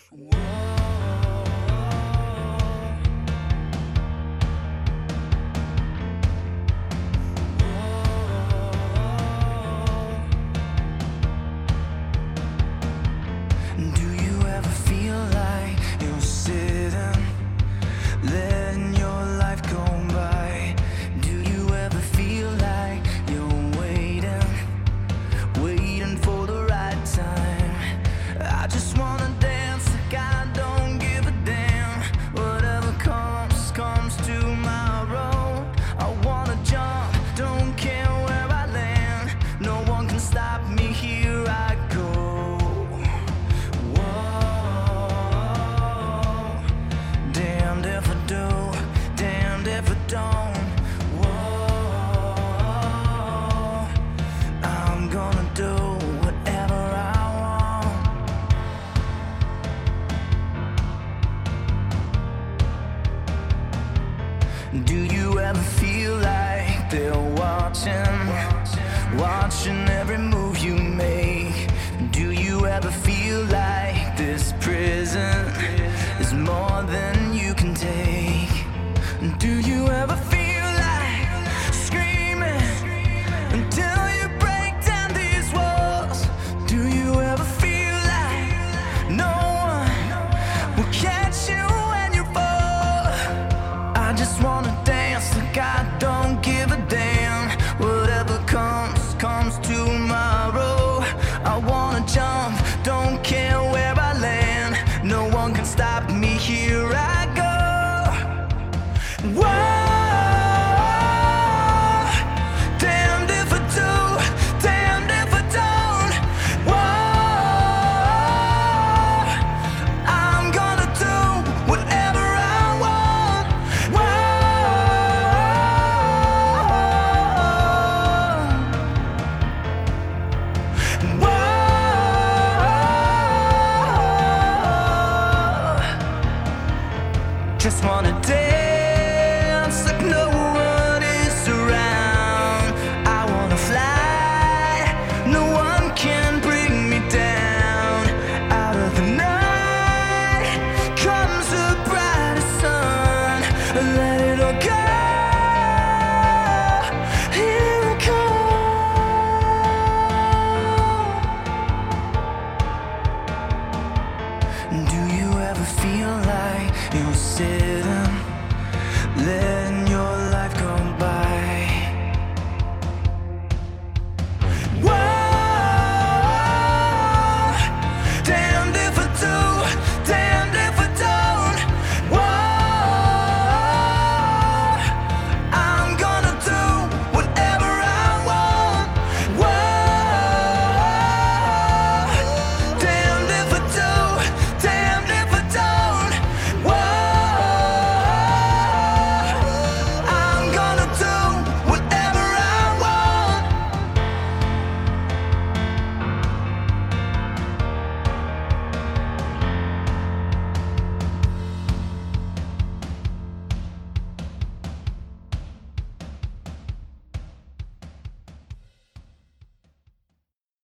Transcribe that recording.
Do you ever feel like you're sitting, letting your life go by? Do you ever feel like you're waiting for the right time? I just wanna dance like I don't give a damn. Whatever comes, comes tomorrow. I wanna jump, don't care where I land. No one can stop me, here I go. Damned if I do, damned if I don't. Whoa, I'm gonna do whatever I want. Do you ever feel like they're watching every move you make? Do you ever feel like this prison is more than you can take? Do you ever feel like screaming until you break down these walls? Do you ever feel like no one will catch you when you fall? I just wanna dance like I don't give a damn. Whatever comes, comes tomorrow. I wanna jump, don't care where I land. No one can stop me, here I go. Whoa, damned if I do, damned if I don't. Whoa, I'm gonna do whatever I want. Whoa, just wanna dance like no one is around. I wanna fly, no one can bring me down. Out of the night comes the brightest sun. Let it all go, here I come. Do you ever feel like you're sitting, letting